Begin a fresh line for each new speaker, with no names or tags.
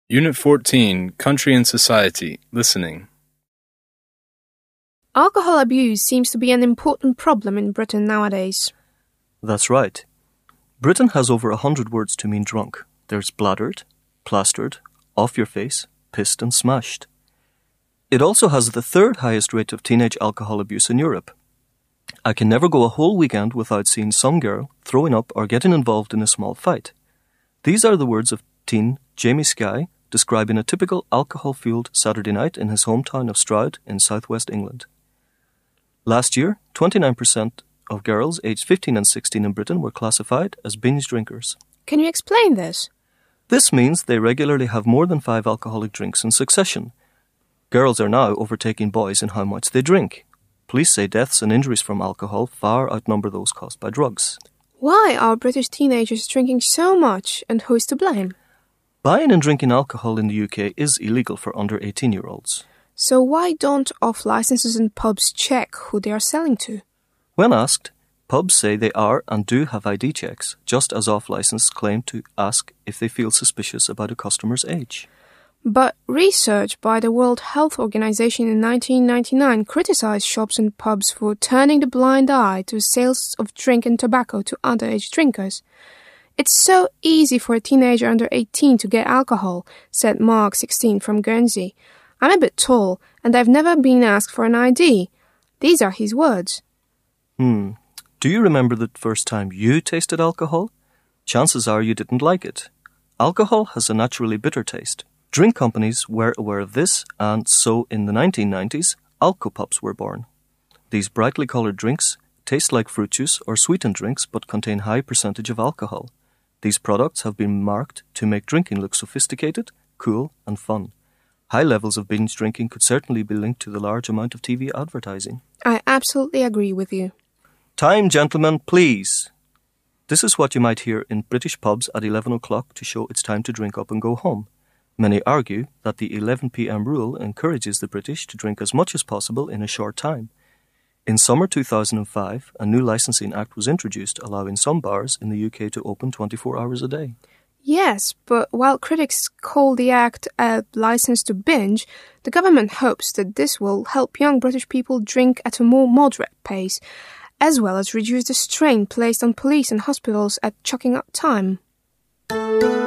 Unit 14, Country and Society, Listening.
Alcohol abuse seems to be an important problem in Britain nowadays.
That's right. Britain has over 100 words to mean drunk. There's bladdered, plastered, off your face, pissed and smashed. It also has the third highest rate of teenage alcohol abuse in Europe. I can never go a whole weekend without seeing some girl throwing up or getting involved in a small fight. These are the words of teen Jamie Skye describing a typical alcohol-fueled Saturday night in his hometown of Stroud in southwest England. Last year, 29% of girls aged 15 and 16 in Britain were classified as binge drinkers.
Can you explain this?
This means they regularly have more than 5 alcoholic drinks in succession. Girls are now overtaking boys in how much they drink. Police say deaths and injuries from alcohol far outnumber those caused by drugs.
Why are British teenagers drinking so much, and who is to blame?
Buying and drinking alcohol in the UK is illegal for under 18-year-olds.
So why don't off-licenses and pubs check who they are selling to?
When asked, pubs say they are and do have ID checks, just as off-license claim to ask if they feel suspicious about a customer's age.
But research by the World Health Organization in 1999 criticized shops and pubs for turning the blind eye to sales of drink and tobacco to underage drinkers. It's so easy for a teenager under 18 to get alcohol, said Mark, 16, from Guernsey. I'm a bit tall, and I've never been asked for an ID. These are his words.
Do you remember the first time you tasted alcohol? Chances are you didn't like it. Alcohol has a naturally bitter taste. Drink companies were aware of this, and so in the 1990s, Alco-Pops were born. These brightly coloured drinks taste like fruit juice or sweetened drinks but contain high percentage of alcohol. These products have been marked to make drinking look sophisticated, cool and fun. High levels of binge drinking could certainly be linked to the large amount of TV advertising.
I absolutely agree with you.
Time, gentlemen, please. This is what you might hear in British pubs at 11 o'clock to show it's time to drink up and go home. Many argue that the 11 p.m. rule encourages the British to drink as much as possible in a short time. In summer 2005, a new licensing act was introduced allowing some bars in the UK to open 24 hours a day.
Yes, but while critics call the act a license to binge, the government hopes that this will help young British people drink at a more moderate pace, as well as reduce the strain placed on police and hospitals at chucking up time.